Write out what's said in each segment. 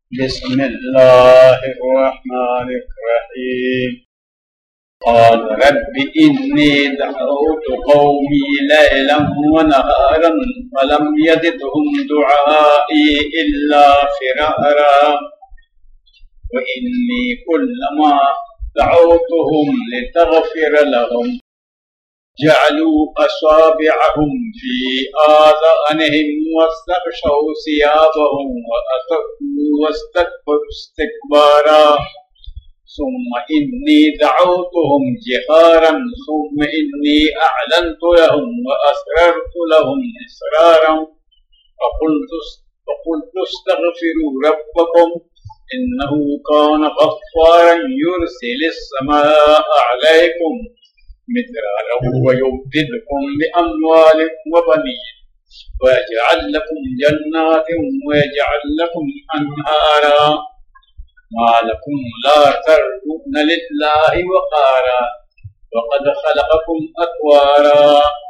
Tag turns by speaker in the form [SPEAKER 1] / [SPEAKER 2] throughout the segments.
[SPEAKER 1] बिस्मिल्लाहिर्रहमानिर्रहीम। क़ाल रब्बि इन्नी दअउतु क़ौमी लैलन व नहारन फलम यज़िदहुम दुआई इल्ला फ़िरारा व इन्नी कुल्लमा दअउतुहुम लितग़फ़िर लहुम जअलू असाबिअहुम फी आज़ानिहिम वस्तग़शौ सियाबहुम व असर्रू वस्तकबरू इस्तिकबारा सुम्मा इन्नी दअउतुहुम जिहारन सुम्मा इन्नी अअलनतु लहुम व असररतु लहुम इसरारन फ़क़ुल्तु इस्तग़फ़िरू रब्बकुम इन्नहु कान गफ़्फ़ारन युरसिलिस समाअ अलैकुम मिदरारन व युमदिदकुम बिअम्वालिन व बनीन व यजअल लकुम जन्नातिन व यजअल लकुम अन्हारा मा लकुम ला तर्जून लिल्लाहि वक़ारा वक़द ख़लक़कुम अतवारा।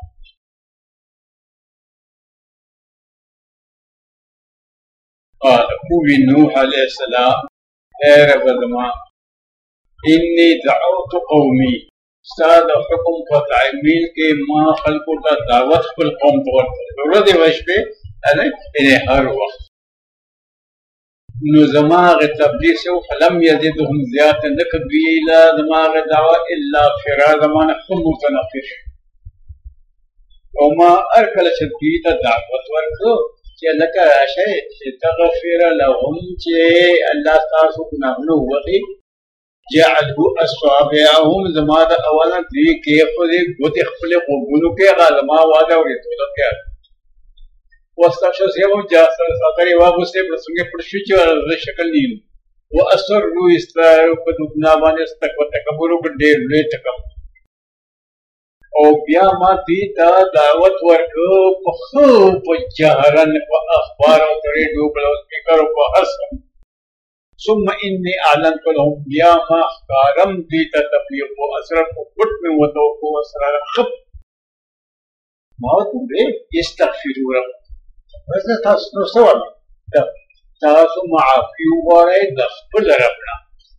[SPEAKER 1] क़ाल नूह अलैहिस्सलाम, ऐ रब इन्नी दअउतु क़ौमी, साद हुक्म को तामील के मां खल्को का दावत कुल कौम तौर पर जरूरत वश पे अरे इन्हें हर वक्त नुज़माग तब्दील से फलम यज़िदहुम ज़ियात नकबीला ज़माग दावा इल्ला फ़िरा ज़मान खुद मुतनफ़िर वमा अरकल शदीद दावत वर्को के लका शय तग़फ़िर लहुम चे अल्लाह तासु गुनाहनु वही जअलहु अस्वाबिअहुम ज़माद अवला दी के खुद गुत खले को गुनु के ग़लमा वादा और तो क्या वस्तक्ष से वो जासर सातरे वाबु से प्रसंगे प्रशिच और शक्ल नील वो असर रू इस तरह को दुना बाने तक तकबुरु को दे ले तकम ओ बिया माती ता दावत वर्क पखो पजहरन व अखबार और तरे दो ब्लाउज के करो को हसन सुम्मा इन्नी अअलनतु लहुम बिया मा कारम दी तब्लीग को असर को फुट में वो तो को असर खब मौत बे इस्तगफिरु रब वैसे तासु सवाल तासु माफी वाले दखल रबना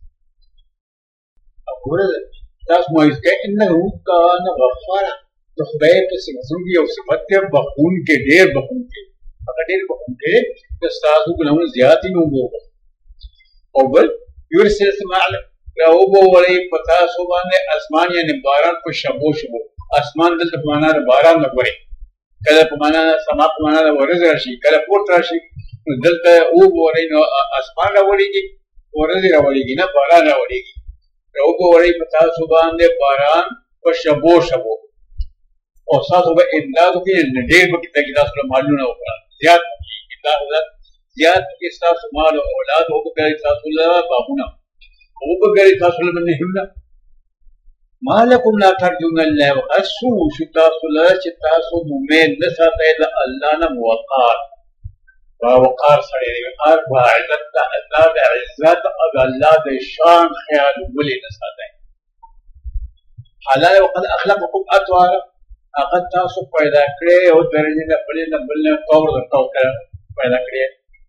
[SPEAKER 1] अब तासु मोइस के इन्नहु कान गफ़ारा तो खुदा के सिमसुंगी और सिफत बखून के ढेर बखून के अगर बखून के तो तासु गुनाह ज़्यादा ही होगा और बल युरसिल समाअल रऊबो वाले पता सुबाने आसमान यानी बारान को शबो शबो आसमान दल माना बारान न करे कल पमाना समा पमाना वरज राशि कल पोट राशि दलता ऊब वरी नो आसमान रावड़ीगी वरज रावड़ीगी ना बारान रावड़ीगी रऊबो वाले पता सुबाने बारान को शबो शबो और साथ होगा इमदाद के ढेर बकिता की दास मालूम ना होगा ज़्यादा के साथ माल औलाद हो गए तासुल्ला बाबूना हो गए तासुल्ला में हिमना मालकुम ला तर्जुना लिल्लाहि व असु तासुल्ला चितासु में न साथे अल्लाह ना वक़ार वक़ार सड़े और इज्जत अल्लाह दे इज्जत और अल्लाह दे शान ख्याल वली न साथे हालांकि वक़द अखलक़कुम अतवारा अक़द तासु पैदा करे और दर्जे न बड़े न बल्ले तौर पैदा करे।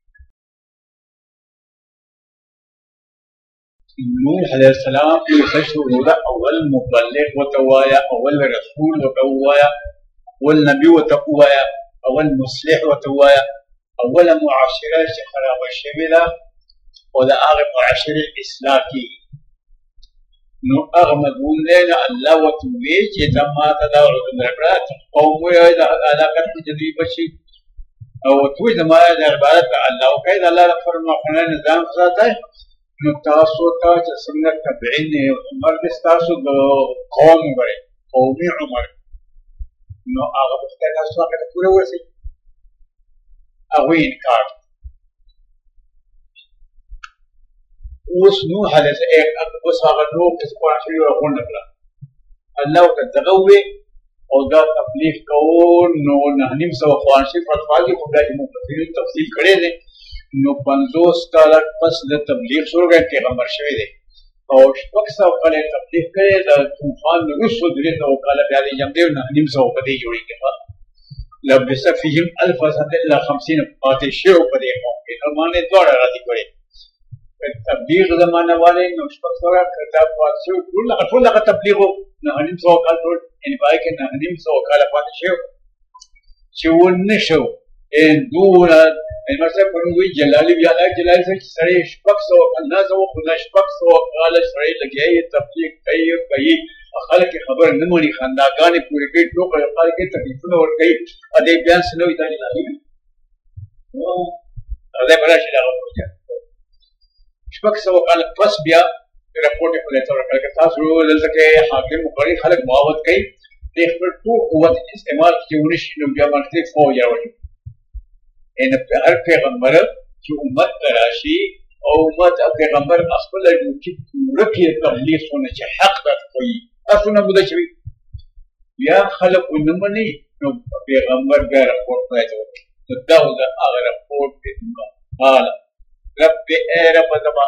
[SPEAKER 1] नूह अलैहिस्सलाम की सशुदा अव्वल मुबल्लिग व तवाया अव्वल रसूल व तवाया अव्वल नबी व तवाया अव्वल मुस्लिह व तवाया अव्वल मुआशिरा शखरा व शबिला और आगे मुआशिर इस्लामी नो अगमदून लेना अल्लाह व तुवे जे तमा तदावर नबरा कौम या अलाकत जदी बशी और तू जमाया दरबार अल्लाह का अल्लाह फरमा खाना निजाम साथ है तासु का सुन्नत तबईन उमर के तासु कौम बड़े कौमी उमर नो आगे बस्ता तासु का पूरे वैसे अवी इनकार उस नूह अलैहि एक उस आगे लोग किस को आखिरी और कौन निकला अल्लाह का दगवे और दा तकलीफ को नो नहनिम सौ ख्वाहिश फरफाजी खुदा की मुफस्सिर तफसील करे ने नो 50 साल पस द तबलीग शुरू गए के पैगंबर शवे दे और वक्सा वाले तबलीग करे द तूफान रुसु दिले तो काला प्यारी जमदे न निम सौ पदी जोड़ी के बाद लबस फीहिम अल्फ सनत इला 50 फातिशे पदे के माने द्वारा राजी करे تبلیغ زمانه والے نو شپږ سوه کتاب پاتې شوي ټول هغه تبلیغ و 9.5 کال ټول یعنې په هغې کې 9.5 کاله پاتې شوي چې ونه شو دونه مطلب پرون وایي جلالي بیا جلالي صاحب چې سړی 650 خو نه 600 کاله سړی لګیا یې تبلیغ کوي خلک یې خبر نه مني خنداګانې پورې کوي ټوکه خلک یې تکلیفونه ورکوي ا دې بیان څه نه وي دا جلالي وي دا به راشي دغه پروژه 600 کاله پس بیا رپورټ یې خولې ته ورکړه که تاسو دلته کې حاکم مقرر خلک معاوض کوي د خپل ټول قوت استعمال چې ونه شي نو بیا باندې فوج راوړي ان هر پیغمبر چې امت ته راشي او امت پیغمبر خپل چې پوره کې تبلیغ ونه چې حق درته کوي تاسو نه موده شوي بیا خلک ونه مني نو پیغمبر بیا رپورټ باید وکړي نو دا هغه رپورټ دی قال رب اے رب زما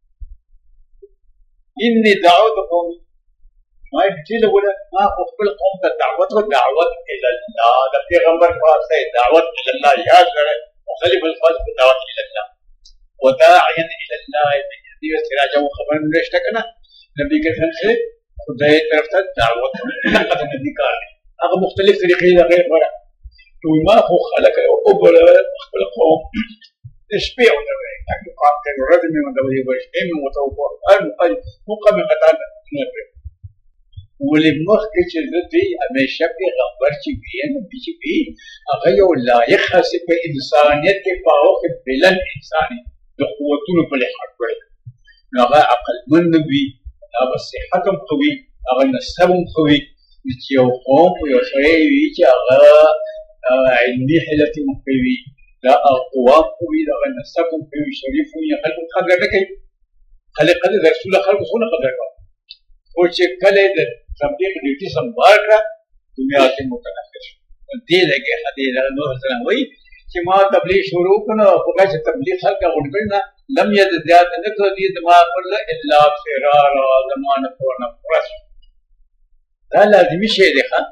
[SPEAKER 1] انی دعوت قومي ما چې ولا ما خپل قوم ته دعوت الى الله د پیغمبر خاصه دعوت الى الله یاد کړه مختلف الفاظ دعوت الى الله وداعيا الى الله باذنه وسراجا خبر نشته کنه نبی کریم سے خدای طرف ته دعوت هغه نبی کار هغه مختلف طریقې غیر غره تو ما خو خلق او بل خپل قوم تشبيع ونوي تاكو قاتل ردم ونوي وشهم وتوقع مقام قتال نوي ولمخ كيش الذي هميشه پیغمبر چې بيان بيجي بي هغه یو لایق حسب انسانیت کې پاوخ بلن انساني د قوتونو په لحاظ وي هغه عقل مند وي هغه صحت هم قوي هغه نسب هم قوي چې یو قوم یو سړی وي چې هغه علمي حالت هم قوي دا اقوام قوي دا نسب قوي شريف وي خلق قدر نه کوي خلق قدر رسول خلق څونه قدر کوي او چې کله د تبلیغ ډیوټي سمبال کړه دنیا کې متنفس دې لګي حدیث نو سلام وایي چې ما تبلیغ شروع کړو او هغه چې تبلیغ خلک غوډل نه لم يد زیات نه کړو دې دماغ پر الا فرار زمانه پر نه پرس دا لازمي شی دی ښه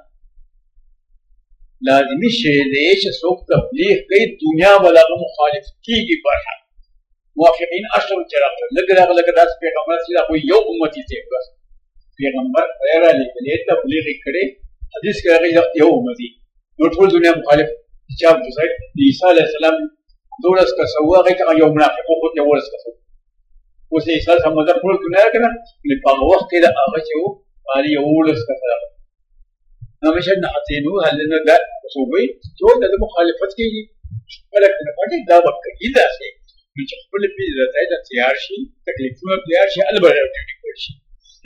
[SPEAKER 1] لازمي شی دی چې څوک تبلیغ کوي دنیا بلغه مخالف کیږي برحق موافقین اشرف چراغ لګره لګه داس پیغمبر سره خو یو امتی دی بس پیغمبر غیر علی کله تبلیغ کړي حدیث کې راغلی یو امتی نو ټول دنیا مخالف چې د عیسی علی السلام دولس کا سواغه کې یو منافق خو ته ورس کړو اوس عیسی سم د ټول دنیا کنه په وخت کې دا هغه چې وو علي ولس کړه نو مشه نه اتینو هل نه دا صوبي ټول د مخالفت کې ولکه نه پټي دا وکړي دا شي چې خپل پیژه ته د تیار شي تکلیفونه تیار شي البته ډیوټي کوي شي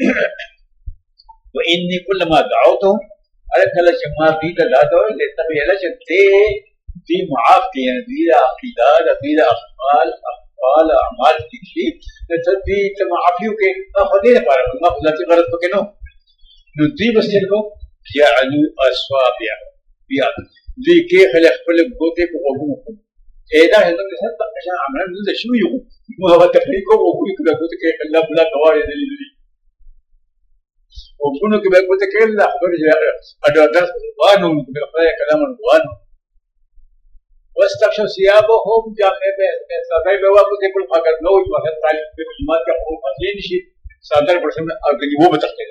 [SPEAKER 1] واني كلما دعوتهم على كل ما في ذاته لتبين في معاف دي عقيده دي اقوال اعمال دي تبي معافيو کې خدای لپاره ما خدای غرض پکې نو دي بس کو جعلوا اصابع بیا دي کې خلق خپل ګوتې په وګونو دا هغه څه چې عمل نه شو یو نو هغه تفریق او کوی کله ګوتې کې الله بلا کوارې دي وكونوا كما قلت كلا خبر أدوات وانو بالخير كلام وانو واستغشوا ثيابهم جامع صدر بواقع كل فقط نوج وهذا طالب بالجماعة كحروف أصلين شيء صدر برسم أرجعني هو بتختار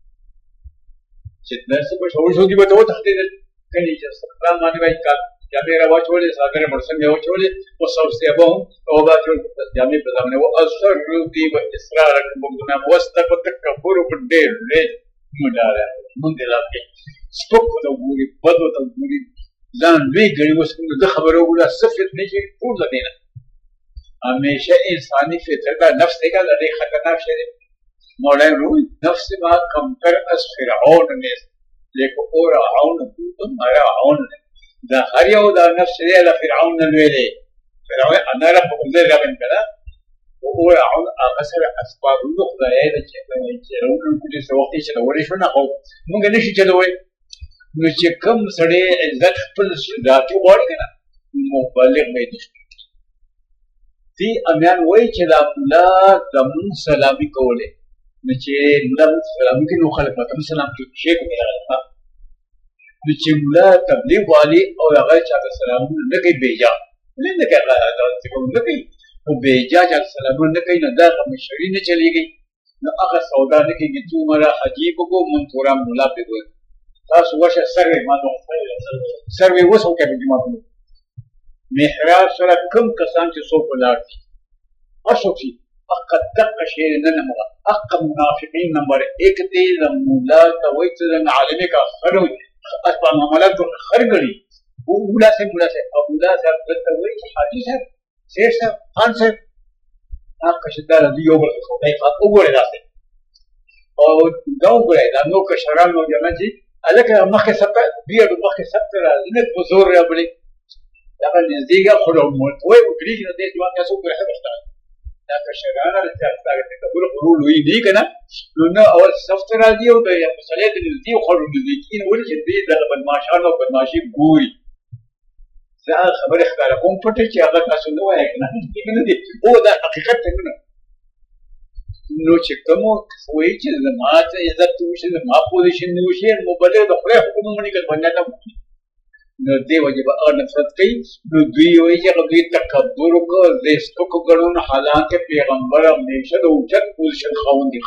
[SPEAKER 1] جتنا سبب شو دي بتوه تختار كني جالس كلام ما نبي كات جامع رواج وله صدر برسم رواج وله وصوب ثيابهم وباج وله جامع بدامنه وأصر رودي وإسرار كبودنا واستقبل كفور بدير ليه مدارا من دلته سپک ته وګوري بدو ته وګوري ځان لوی ګړي اوس کوم د خبرو ولا صفت نه شي ټول لدينا همیشه انساني فطرت نفس دیکھا لدی خطرناک شی دی مولانا روی نفس ما کم کر اس فرعون نے لیکن اور فرعون تو مارا فرعون دا هر یو دا نفس دی له فرعون نه ویلې فرعون انا رب عزر غبن کړه او فرعون اثر اسباب خدای د چې روان کوټي سوختي چې ورې شو نه خو موږ نشي چلوي نو چې کوم سړی عزت خپل ذاتي وړي کنه مبالغ نه دي دي امیان وای چې دا مولا زمون سلامي کوله نو چې مولا سلامي کوي نو خلک ماته سلام کوي شیخ نه راځه نو چې مولا تبلیغ والی او هغه چې سلام نه کوي بیجا نه کوي دا څه کوم نه کوي خو بېجا چې سلامونه نه کوي نو دا مشري نه چلېږي نو هغه سودا نه کېږي څومره حجیب وکړو منتورا ملا پرې وایي تاسو ورشه سروې ما ته سروې اوس وکړئ په جوماتونو محراب سره کوم کسان چې څوک ولاړ دي هر څوک شي هغه دقه شی نه نمغه هغه منافقین نمبر 1 دی د مولا ته وایي چې د عالمي کا خر وي اصلا معاملات خر ګړي مولا سے ابو لا صاحب ته وایي چې حاجی صاحب شیخ صاحب خان صاحب هغه شدار دی یو بل خدای خاطر وګورئ تاسو او دا وګورئ دا نو که شران نو جمع دي الکه مخه سپه بیا د مخه سپه راځي په زور راغلي دا نزدیکه خو مو وای وګړي نه دې ځوان تاسو په هغه وخت دا که شران راځي تاسو ته ټول خلول وی دی کنه نو اول سفت راځي او د مسلې د دې خو دې کین ولې دې د بدمعشانو بدمعشي ګوري دا خبره ښکاره کوم پټه چې هغه تاسو نه وایي کنه دې او دا حقیقت ته نه نو چې کوم وایي چې زما ته عزت وشي زما پوزیشن وشي نو بلې د خپل حکومت باندې کړ باندې نو دې وجه به نفرت کوي نو دوی وایي چې دوی تکبر وکړ دې ستوک ګڼون حالانکه پیغمبر همیشه د اوچت پوزیشن خاوند دي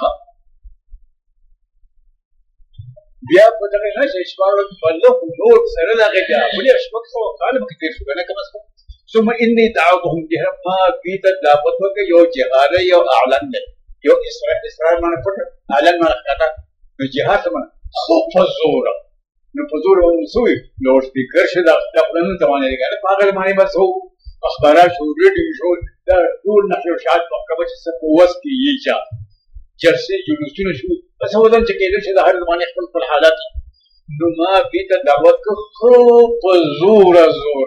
[SPEAKER 1] بیا په دغه راځي شپږ بلو نور سره راغی بیا ولې شپږ سو غالب کې تیر شو کنه کوم څه ثم اني دعوتهم بها ما بيت دعوت وکي یو جهاد یو اعلان یو اسرائیل باندې پټ اعلان باندې کاته نو جهاد باندې خو فزور نو فزور ونسوي نو سپیکر شه د خپل ته باندې لګاله پاگل باندې بس هو اخبارات شو ریډیو شو دا ټول نشر شات مکه چې څه قوت کې یې چا جلسې جلوسونه شو بس هو ځل چې کېدل چې د هر زمانه خپل حالات نو ما بیت دعوت کو خو فزور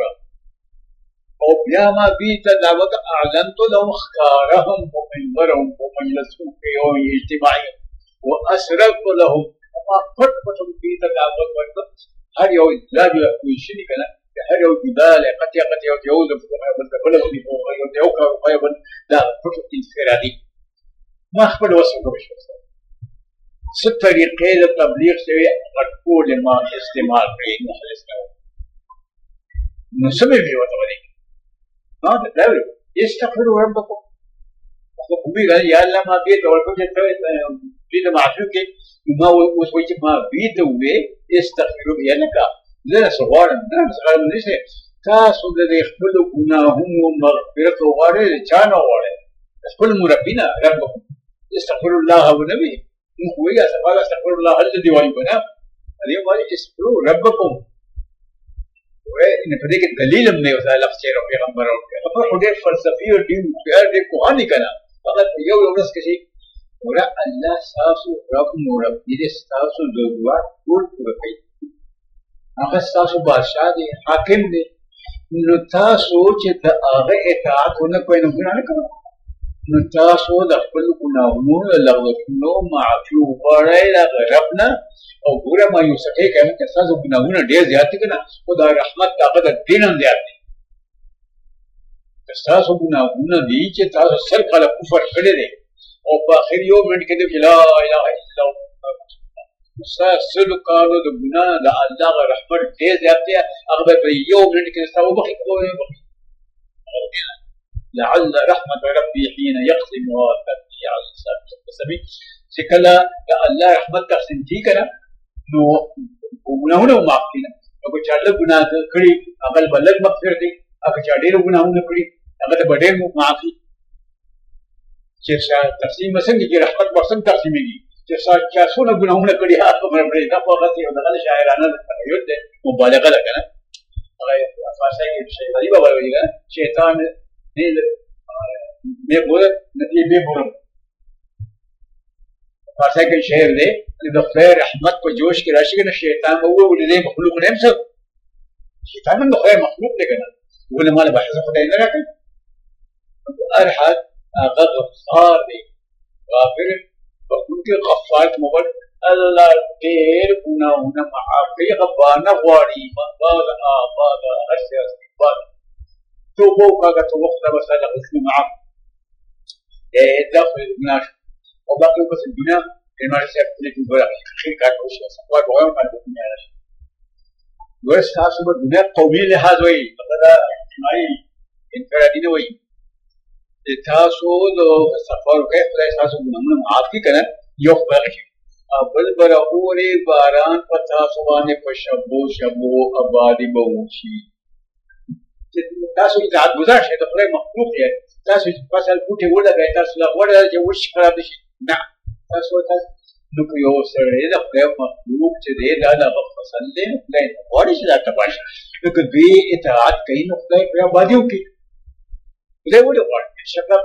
[SPEAKER 1] او بیا ما بیت دعوت اعلنت لهم خکارهم ومنبرهم ومجلسهم في يوم اجتماعي واسررت لهم وما پټ بیت دعوت ورته هر یو لاج کوشنی کنه هر یو جبال قطع جوز بل ودي یو کار بل دا پټ انفرادي ما خپل وسو کوم شو ست طریقې د تبلیغ شوی ټول ما استعمال کړی مخلص کړو نو سمې ویو ته ودی نو دا استغفروا ربکم خو کومي یا الله ما به ډول کوم چې ته دې معفو کې ما اوس وایي چې ما به ته وې استغفروا یا لك زه سوالم دا سوال نشي تاسو د خپل ګناهونو مغفرت وغواړئ چا نه وغواړئ خپل مربینا ربکم استغفر الله ونبي هو استغفر الله الذي واجبنا اليوم قال استغفروا ربكم وإن فديك الدليل من يوزع لفظ شيء ربي غمبر خبر حديث فلسفي ودين دي كوهاني كنا فقط يوم ناس كشي ورا الله ساسو رب مربي دي ساسو دعوا كل ربي هغه ساسو بادشاہ دي حاکم دي نو تاسو چې د هغه اطاعت ونه کوئ نو ګناه نه کوئ نو تاسو د خپل ګناهونو لغوښتنو معافي وغواړئ د رب نه او ګوره مایوسۍ کوي چې تاسو ګناهونه ډېر زیات دي که نه خو د رحمت هغه د دین هم زیات دي که ستاسو ګناهونه دي چې تاسو سل کاله کفر کړی دی او په اخر یو منټ کې دی چې لا اله الا الله ستاسو سلو کالو د ګناه د الله رحمت ډېر زیات دی هغه به په یو منټ کې ستاسو وبخښي لعل رحمة ربي حين يقسم وتبكي على السبيل سكلا الله رحمت تقسم تھی کنا نو گناہونه معافینا او چې الله ګناه کړی هغه بلل مغفرت دی هغه چې ډېر ګناهونه کړی هغه ته ډېر معافي چې تقسیم څنګه کې رحمت څنګه تقسیمېږي چې څونه ګناهونه کړی هغه پرې دا په هغه یو دغه شاعرانه تخیل دی مبالغه ده کنه هغه فارسی کې شي دی بابا ویل شیطان میں بولوں فارسی کے شعر دے د خیر رحمت کو جوش کی راشی کے شیطان وہ ولې مخلوق نه هم شیطان من خیر مخلوق دی کنه ولې مال بحث خدای نه راکړي ارحد هغه غفار دی غافر وکړي غفار مبر الله ډېر ګناهونه معاف کوي غفار نه غواړي مغفر آباد هر څه استغفار توبوا كاغا توقت مسألة غسل معه داخل الناس وباقي بس الدنيا المارس يختلف البلد خير كاتوش سفوات وغيرهم كانت الدنيا ورس تاسو الدنيا قومي لهذا وي هذا اجتماعي انفرادي وي تاسو د سفر کې خدای تاسو ګناهونه معاف کړي کنه یو خبره شي بل برغوري باران په تاسو باندې په شبو آبادی به وشي تاسو اطاعت گزار شئ د خدای مخلوق یې تاسو فصل بوټي ولګئ تاسو لا غوړه چې وش خراب شي نه تاسو نو یو سره د خدای مخلوق چې دی دا د فصل دی خدای غوړي چې دا تباش نو که دوی اطاعت کوي نو خدای پر آبادی وکړي خدای ولې غواړي شکر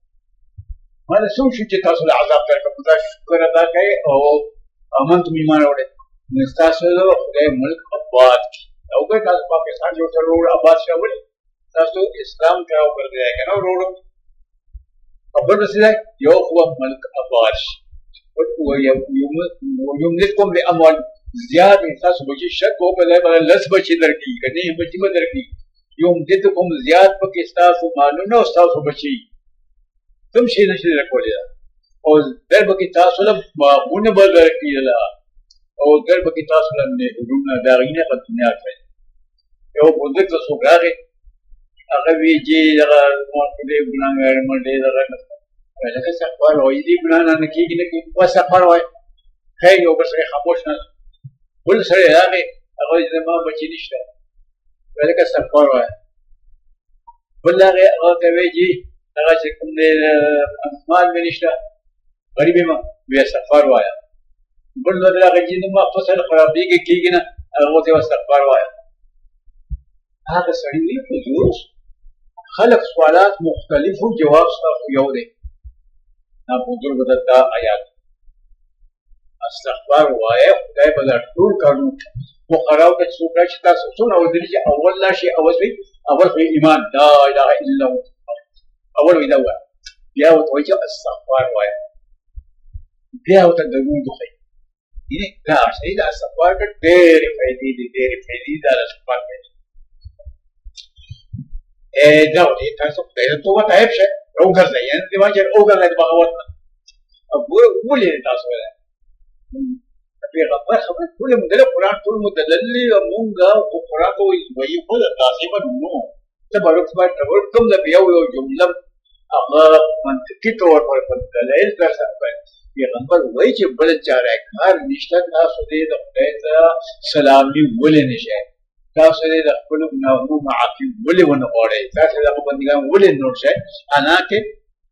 [SPEAKER 1] ما له څو شي چې تاسو له عذاب درکړم خدای شکر ادا کړئ او امنتم ایمان وروړئ نو تاسو د خدای ملک آباد کړي او که تاسو پاکستان جوړ کړو آباد شول تاسو اسلام ته ورغلئ کنه وروړو خبر رسیدای یو خو ملک آباد شي او یملککم باموال زیاد تاسو بچی شک او په لای لس بچی درکې کنه بچی به درکې یمددکم زیاد پکې تاسو مالونه او تاسو بچی کوم شي نشي راکولای او درب کې تاسو له باغونه به درکې او درب کې تاسو له نهرونه داغینه په دنیا کې یو بوندک تاسو راغی هغه ویجی دغه مونږ دې ګناګار مونږ دې دغه لکه سفر وایي دې ګنا نه کېږي نه کې په سفر وایي خیر یو بس خاموش نه بل سره راغی هغه دې ما بچی نشته لکه سفر وایي بل هغه کوي چې هغه چې کوم دې مال مې نشته غریب ما بیا سفر وایي بل نو هغه چې ما فصل خرابېږي کېږي نه هغه ته سفر وایي هغه سړی وی په جوش خلق سوالات مختلف جواب تاسو یو دی نا بزرګ دتا آیات استغفار وایي خدای په ټول کارو مخراو ته څوک چې تاسو څونه ودرې چې اول لا شي اول په ایمان لا اله الا الله اول وی دا بیا وته چې استغفار وایي بیا وته دغه دوی دې دا شي دا استغفار کې ډېرې فائدې دا استغفار کوي دا ولې تاسو په دې توګه تایب شئ او ګرځئ یعنی د واجب او ګرځئ بغاوت او ولې تاسو ولا پیغمبر خبر ټول مدل قرآن ټول مدلل مونږه او قرآن ته وایي په تاسو نو ته برابر باندې کوم د یو جمله هغه منطقي تور پر دلایل در سره پیغمبر وایي چې بل چاره کار نشته تاسو دې د خدای ته سلامي ولې نشئ تاسو دې د خپل ګناهونو معافي ولې ونه غواړئ تاسو د بندګان ولې نور شئ انا کې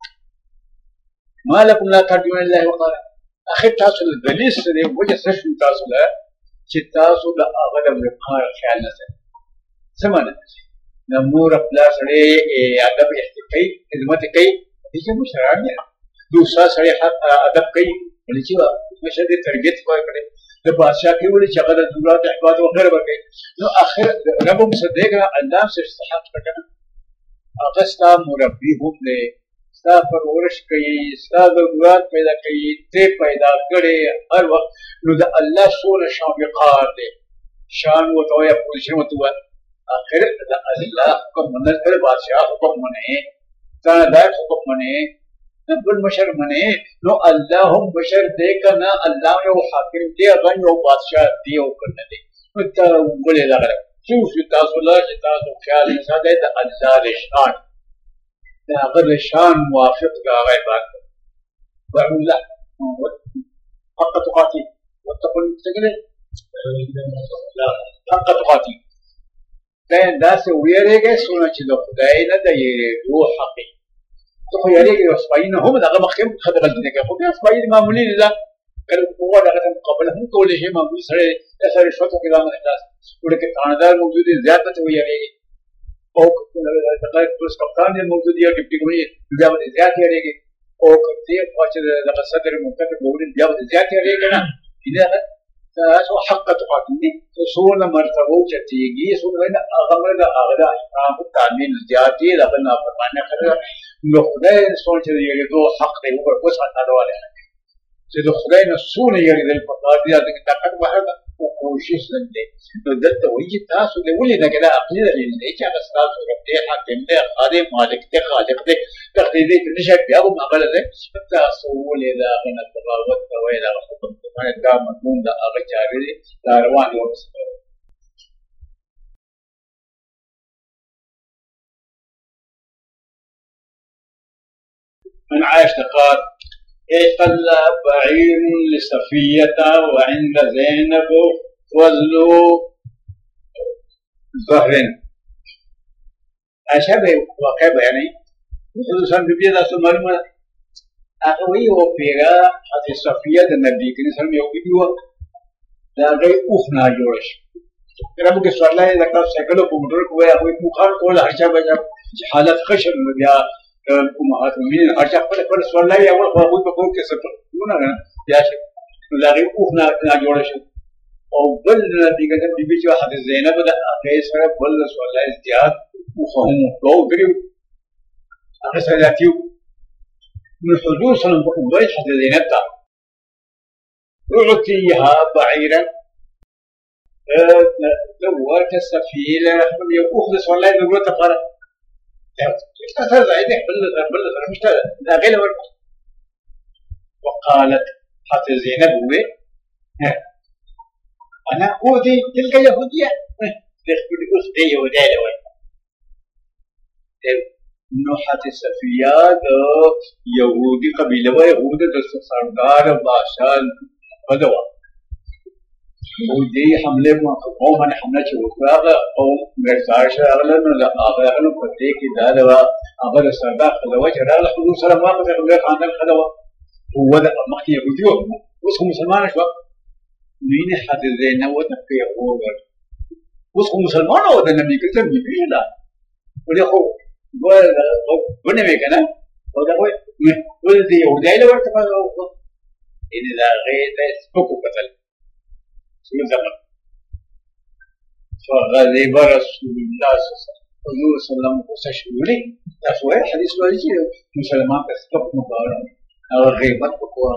[SPEAKER 1] مالکم لا ترجون الله وقالا اخر تاسو د دلیل سره وجه څه تاسو له چې تاسو د هغه د وقار خیال نه ساتئ سمانه د مور خپل سره ادب احتفاظ خدمت کوي چې مشران دي دوسرا سره حق ادب کوي ولې چې مشه دې تربيت کوي د بادشاہ کې ولې چې هغه د ضرورت احباط وغیرہ وکړي نو اخر رب مصدقه الله سے استحق کړه هغه ستا مربي هم دی ستا پرورش کوي ستا ضرورت پیدا کوي ته پیدا کړي هر وخت نو د الله سونه شافقار دی شان وته یا پوزیشن وته اخر د الله حکم منل کړ بادشاہ حکم منه تا دا حکم منه بل بشر منه نو الله هم بشر دی کنه الله یو حاکم دی غن یو بادشاہ دی او کنه دی نو ته ولې لغره شوف تاسو لا چې تاسو خیال ساده د الله شان دا غیر شان موافق غاغه بات وعلو الله حق تقاتي واتقوا المستقل حق تقاتي دا سه ویریږي سونه چې د خدای نه د یو حق ته خو یاري کې اسپاین هم دغه مخکې خدای غلطي کوي خو بیا اسپاین معمولی ده کله کومه دغه مقابله هم کولای شي معمولی سره سره شوته کې لاندې احساس ورته کاندار موجود زیات ته ویریږي او دغه پولیس کپتان یې موجود دی ډیپټي کوي بیا به زیات یریږي او کته چې دغه صدر منتخب ګوري بیا به زیات یریږي نه دغه تاسو حق تقاتني څونه مرتبه چتيږي څونه هغه د احکام تعمین زیاتې دغه نه فرمانه کړو نو خدای سوچ دی یو حق دی او په څه تاواله چې د خدای نه څونه یې د پکار دی چې طاقت بهر او کوشش لري نو دلته وایي چې تاسو د ولې دغه عقیده لري چې هغه تاسو د حاکم دی خادم مالک دی خالق دی تقلید دې نشه بیا هم هغه له تاسو ولې دا غنه تباوت کوي دا حکم ته دا مضمون دا هغه چاري دا روان دي من عائشة قال احتل بعير لصفية وعند زينب وزن ظهر. أشبه واقع يعني خصوصا ببيضة سمرمة أخوي وبيرا حتى صفية النبي كنا سلم يوبيدوا لا غير أخنا جورش كنا بقى سؤال لا إذا كان سكلو بمدرك ويا أخوي مخار كل هرجة بجا حالات خشن بيا أمهات من هرجة كل سؤال لا يا أول أخوي بقول كسبت كنا يا شيء لا غير أخنا جورش أو بل النبي كنا بيجوا حتى زينب ده أخي سر بل سؤال لا ازدياد وخهم لو بريو أخي سلاتيو من حدوث البيت حتى زينب ده أعطيها بعيرا دورت السفينة من يأخذ سؤال لا يقول تفارق هذا عينك بل مش لا غير ورقة. وقالت حتى زينب هو أنا أودي تلك يهودية تقول أخذي يهودية لوي نوحة السفيات يهودي قبيلة ويهود دست سردار باشان بدوا ودي حملة قوم أنا حملة شوفاء قوم مرسال شغلة ولا أغلى كتير كذا دوا أغلى سردار خدوا جرا الحدود سلام ما قدر يقول عن الخدوا هو ده ما هي يهوديو وسهم مسلمان شو مين حد زينا وتبقي هو وسهم مسلمان هو ده النبي كتب بيلا وده هو ونبي كنا وده هو وده يهودي له ورتفع إن ذا غير سبكو قتل سوى زمن فغضب رسول الله صلى الله عليه وسلم وسشولي تسوي حديث واجي مسلمان كسبك مبارك أو غيبة بقوة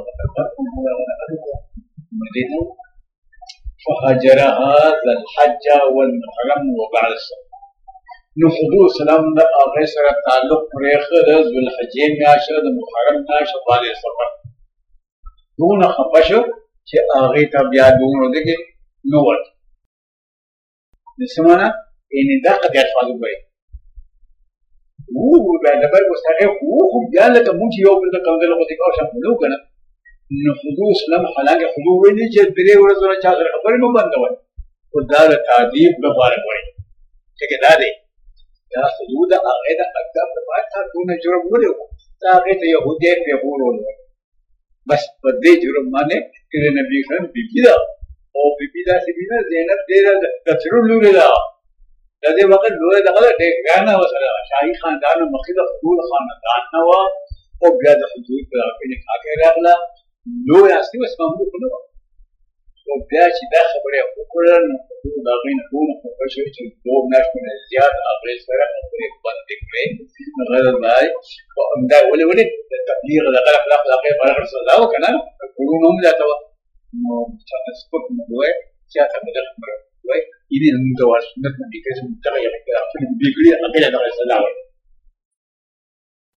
[SPEAKER 1] مدينة فهجرها ذا الحج والمحرم وبعد السفر نحضور سلام دا آغای سره تعلق پریخه ده ذوالحجې میاشت د محرم میاشت بعد سفر دونه خفه شو چې هغې ته بیا دومره دغې نه ورته څه معنا یعنې دا قضیه الفاظ ووایي بیا ډبل اوس هغې خو بیا لکه مونږ چې یو بل ته کنځل غوندې کار شاملو که نه نو حضور سلام حالانکه حضور ویلي چې درې ورځو نه چا سره خبرې مه بندوئ خو دا د تعذیب لپاره وایي ټکې دا دی دا حدود هغه د اقدام په باندې تاسو جرم ولې دا هغه ته يهودي په بولول بس په دې جرم باندې چې نبی کریم بیبي دا او بیبي دا چې بینا زینب دې د تر لوري دا د دې وخت لوري دا غره دې غانا وسره شاهي خاندان مخکې د حضور خاندان نو او بیا د حضور په اړه کې راغله نو یاستي وس ممنوع نو او بیا چې دا خبره وکړه نو دا غین ټول په شوي چې دوه ناشونه زیات اغریز سره خبرې باندې کړې غیر بای او دا ولې تبلیغ د غلط اخلاق لاقي فرق رسول الله کنه ټول نوم لا توا نو چې سپک موه چې هغه د خبره وای دې نو د واسنت نبی کریم تغیر کړه خپل بیګړي اقیله د رسول الله